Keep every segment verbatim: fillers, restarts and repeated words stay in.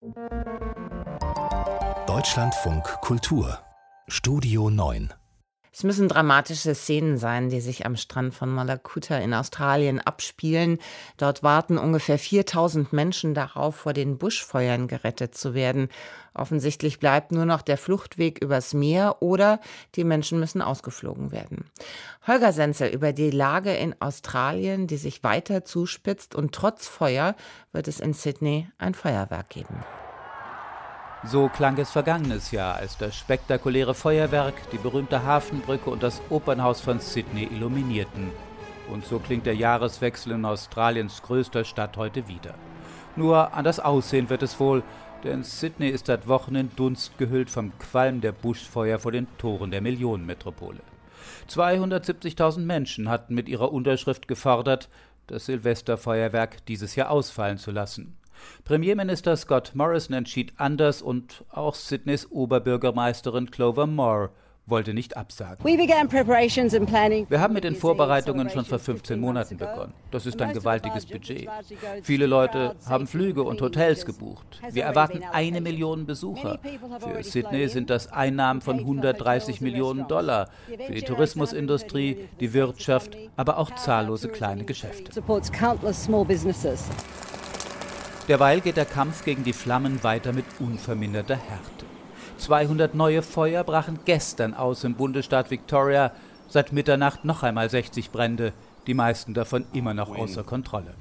Deutschlandfunk Kultur Studio neun. Es müssen dramatische Szenen sein, die sich am Strand von Malakuta in Australien abspielen. Dort warten ungefähr viertausend Menschen darauf, vor den Buschfeuern gerettet zu werden. Offensichtlich bleibt nur noch der Fluchtweg übers Meer oder die Menschen müssen ausgeflogen werden. Holger Senzel über die Lage in Australien, die sich weiter zuspitzt, und trotz Feuer wird es in Sydney ein Feuerwerk geben. So klang es vergangenes Jahr, als das spektakuläre Feuerwerk die berühmte Hafenbrücke und das Opernhaus von Sydney illuminierten. Und so klingt der Jahreswechsel in Australiens größter Stadt heute wieder. Nur an das Aussehen wird es wohl, denn Sydney ist seit Wochen in Dunst gehüllt vom Qualm der Buschfeuer vor den Toren der Millionenmetropole. zweihundertsiebzigtausend Menschen hatten mit ihrer Unterschrift gefordert, das Silvesterfeuerwerk dieses Jahr ausfallen zu lassen. Premierminister Scott Morrison entschied anders und auch Sydneys Oberbürgermeisterin Clover Moore wollte nicht absagen. Wir haben mit den Vorbereitungen schon vor fünfzehn Monaten begonnen. Das ist ein gewaltiges Budget. Viele Leute haben Flüge und Hotels gebucht. Wir erwarten eine Million Besucher. Für Sydney sind das Einnahmen von hundertdreißig Millionen Dollar. Für die Tourismusindustrie, die Wirtschaft, aber auch zahllose kleine Geschäfte. Derweil geht der Kampf gegen die Flammen weiter mit unverminderter Härte. zweihundert neue Feuer brachen gestern aus im Bundesstaat Victoria. Seit Mitternacht noch einmal sechzig Brände, die meisten davon immer noch außer Kontrolle.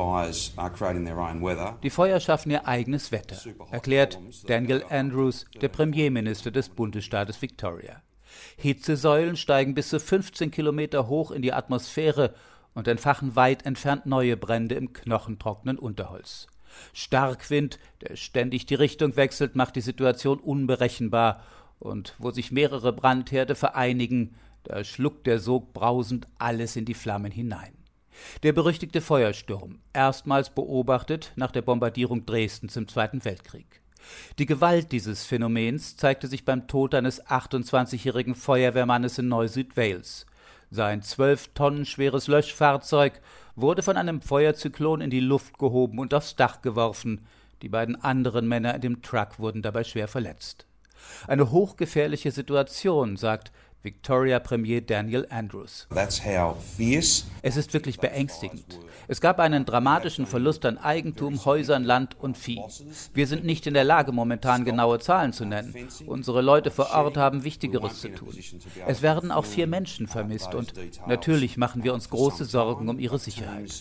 Die Feuer schaffen ihr eigenes Wetter, erklärt Daniel Andrews, der Premierminister des Bundesstaates Victoria. Hitzesäulen steigen bis zu fünfzehn Kilometer hoch in die Atmosphäre und entfachen weit entfernt neue Brände im knochentrockenen Unterholz. Starkwind, der ständig die Richtung wechselt, macht die Situation unberechenbar. Und wo sich mehrere Brandherde vereinigen, da schluckt der Sog brausend alles in die Flammen hinein. Der berüchtigte Feuersturm, erstmals beobachtet nach der Bombardierung Dresdens im Zweiten Weltkrieg. Die Gewalt dieses Phänomens zeigte sich beim Tod eines achtundzwanzigjährigen Feuerwehrmannes in Neu-Südwales. Sein zwölf Tonnen schweres Löschfahrzeug wurde von einem Feuerzyklon in die Luft gehoben und aufs Dach geworfen. Die beiden anderen Männer in dem Truck wurden dabei schwer verletzt. Eine hochgefährliche Situation, sagt Victoria-Premier Daniel Andrews. Es ist wirklich beängstigend. Es gab einen dramatischen Verlust an Eigentum, Häusern, Land und Vieh. Wir sind nicht in der Lage, momentan genaue Zahlen zu nennen. Unsere Leute vor Ort haben Wichtigeres zu tun. Es werden auch vier Menschen vermisst und natürlich machen wir uns große Sorgen um ihre Sicherheit.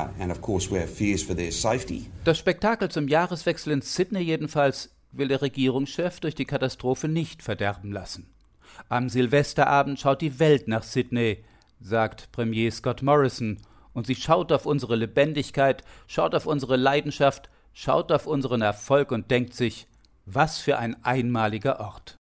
Das Spektakel zum Jahreswechsel in Sydney jedenfalls will der Regierungschef durch die Katastrophe nicht verderben lassen. Am Silvesterabend schaut die Welt nach Sydney, sagt Premier Scott Morrison, und sie schaut auf unsere Lebendigkeit, schaut auf unsere Leidenschaft, schaut auf unseren Erfolg und denkt sich, was für ein einmaliger Ort.